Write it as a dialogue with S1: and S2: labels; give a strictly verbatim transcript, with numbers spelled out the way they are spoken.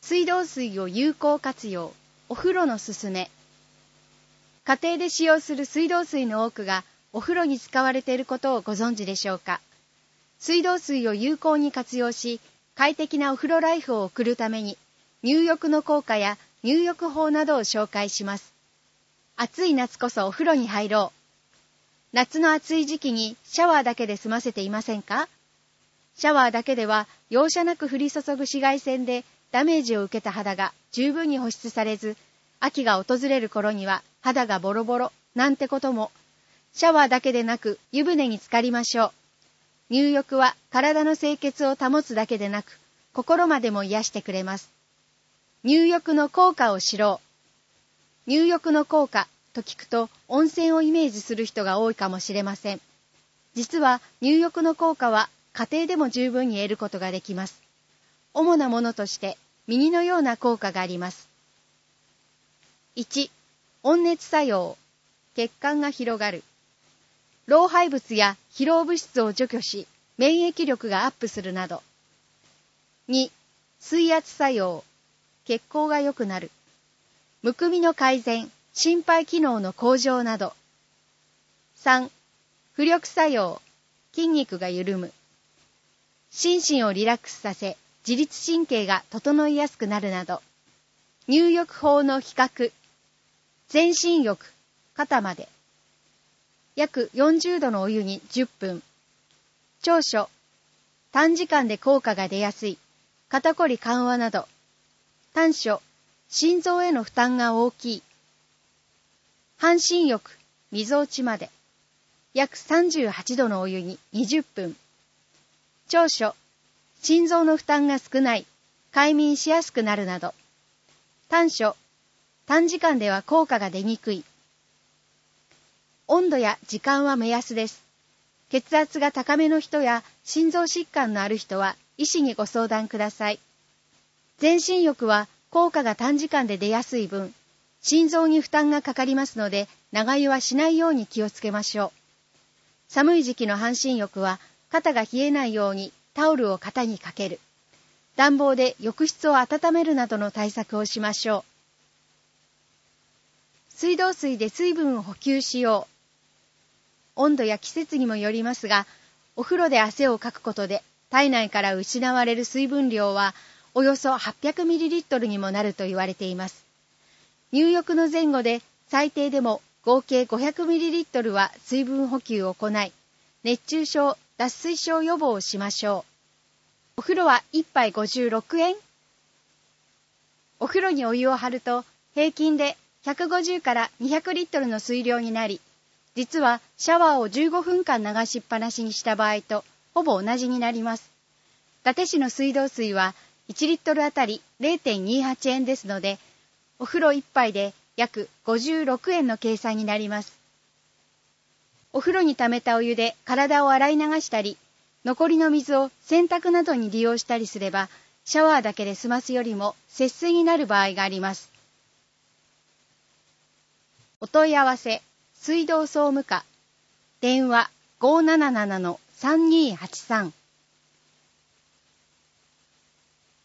S1: 水道水を有効活用、お風呂のすすめ。家庭で使用する水道水の多くがお風呂に使われていることをご存知でしょうか。水道水を有効に活用し、快適なお風呂ライフを送るために、入浴の効果や入浴法などを紹介します。暑い夏こそお風呂に入ろう。夏の暑い時期にシャワーだけで済ませていませんか？シャワーだけでは容赦なく降り注ぐ紫外線でダメージを受けた肌が十分に保湿されず、秋が訪れる頃には肌がボロボロなんてことも。シャワーだけでなく湯船に浸かりましょう。入浴は体の清潔を保つだけでなく、心までも癒してくれます。入浴の効果を知ろう。入浴の効果と聞くと温泉をイメージする人が多いかもしれません。実は入浴の効果は家庭でも十分に得ることができます。主なものとして右のような効果があります。いち. 温熱作用。血管が広がる。老廃物や疲労物質を除去し、免疫力がアップするなど。に. 水圧作用。血行が良くなる。むくみの改善、心肺機能の向上など。さん. 浮力作用。筋肉が緩む。心身をリラックスさせ、自律神経が整いやすくなるなど。入浴法の比較。全身浴、肩まで。約よんじゅうどのお湯にじゅっぷん。長所。短時間で効果が出やすい。肩こり緩和など。短所。心臓への負担が大きい。半身浴、みぞおちまで。約さんじゅうはちどのお湯ににじゅっぷん。長所。心臓の負担が少ない。快眠しやすくなるなど。短所。短時間では効果が出にくい。温度や時間は目安です。血圧が高めの人や心臓疾患のある人は医師にご相談ください。全身浴は効果が短時間で出やすい分、心臓に負担がかかりますので、長湯はしないように気をつけましょう。寒い時期の半身浴は肩が冷えないようにタオルを肩にかける。暖房で浴室を温めるなどの対策をしましょう。水道水で水分を補給しよう。温度や季節にもよりますが、お風呂で汗をかくことで体内から失われる水分量はおよそ はっぴゃくミリリットル にもなると言われています。入浴の前後で最低でも合計 ごひゃくミリリットル は水分補給を行い、熱中症、脱水症予防をしましょう。お風呂はいっぱいごじゅうろくえん。お風呂にお湯を張ると平均でひゃくごじゅうからにひゃくリットルの水量になり、実はシャワーをじゅうごふんかん流しっぱなしにした場合とほぼ同じになります。伊達市の水道水はいちリットルあたり れいてんにじゅうはちえんですので、お風呂いっぱいで約ごじゅうろくえんの計算になります。お風呂に溜めたお湯で体を洗い流したり、残りの水を洗濯などに利用したりすれば、シャワーだけで済ますよりも節水になる場合があります。お問い合わせ、水道総務課、電話 ごーなななのさんにーはちさん。